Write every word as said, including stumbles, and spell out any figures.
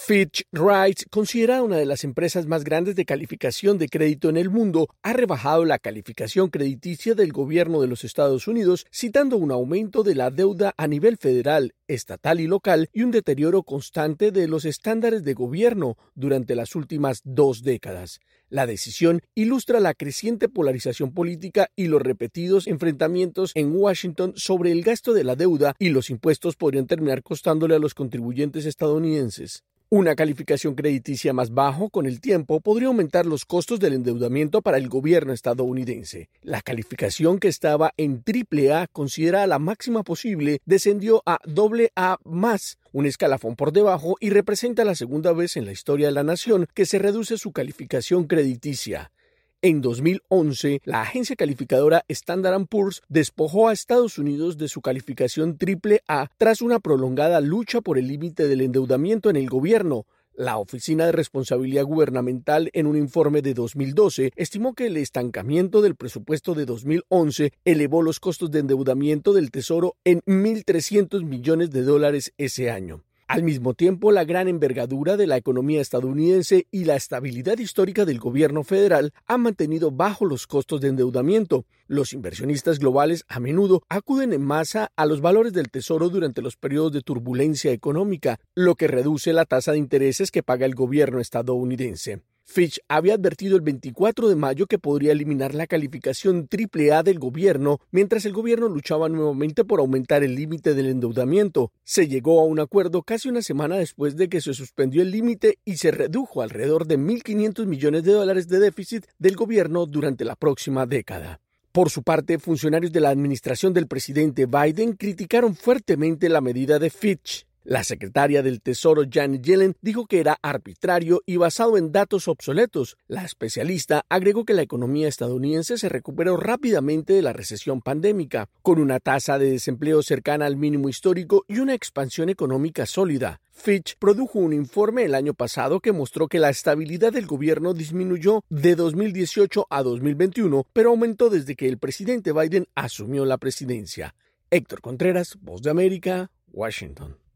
Fitch Ratings, considerada una de las empresas más grandes de calificación de crédito en el mundo, ha rebajado la calificación crediticia del gobierno de los Estados Unidos, citando un aumento de la deuda a nivel federal, estatal y local y un deterioro constante de los estándares de gobierno durante las últimas dos décadas. La decisión ilustra la creciente polarización política y los repetidos enfrentamientos en Washington sobre el gasto de la deuda, y los impuestos podrían terminar costándole a los contribuyentes estadounidenses. Una calificación crediticia más bajo con el tiempo podría aumentar los costos del endeudamiento para el gobierno estadounidense. La calificación, que estaba en triple A, considerada la máxima posible, descendió a doble A más, un escalafón por debajo, y representa la segunda vez en la historia de la nación que se reduce su calificación crediticia. En dos mil once, la agencia calificadora Standard and Poor's despojó a Estados Unidos de su calificación triple A tras una prolongada lucha por el límite del endeudamiento en el gobierno. La Oficina de Responsabilidad Gubernamental, en un informe de dos mil doce, estimó que el estancamiento del presupuesto de dos mil once elevó los costos de endeudamiento del Tesoro en mil trescientos millones de dólares ese año. Al mismo tiempo, la gran envergadura de la economía estadounidense y la estabilidad histórica del gobierno federal han mantenido bajos los costos de endeudamiento. Los inversionistas globales a menudo acuden en masa a los valores del tesoro durante los periodos de turbulencia económica, lo que reduce la tasa de intereses que paga el gobierno estadounidense. Fitch había advertido el veinticuatro de mayo que podría eliminar la calificación triple A del gobierno mientras el gobierno luchaba nuevamente por aumentar el límite del endeudamiento. Se llegó a un acuerdo casi una semana después de que se suspendió el límite y se redujo alrededor de mil quinientos millones de dólares de déficit del gobierno durante la próxima década. Por su parte, funcionarios de la administración del presidente Biden criticaron fuertemente la medida de Fitch. La secretaria del Tesoro, Janet Yellen, dijo que era arbitrario y basado en datos obsoletos. La especialista agregó que la economía estadounidense se recuperó rápidamente de la recesión pandémica, con una tasa de desempleo cercana al mínimo histórico y una expansión económica sólida. Fitch produjo un informe el año pasado que mostró que la estabilidad del gobierno disminuyó de dos mil dieciocho a dos mil veintiuno, pero aumentó desde que el presidente Biden asumió la presidencia. Héctor Contreras, Voz de América, Washington.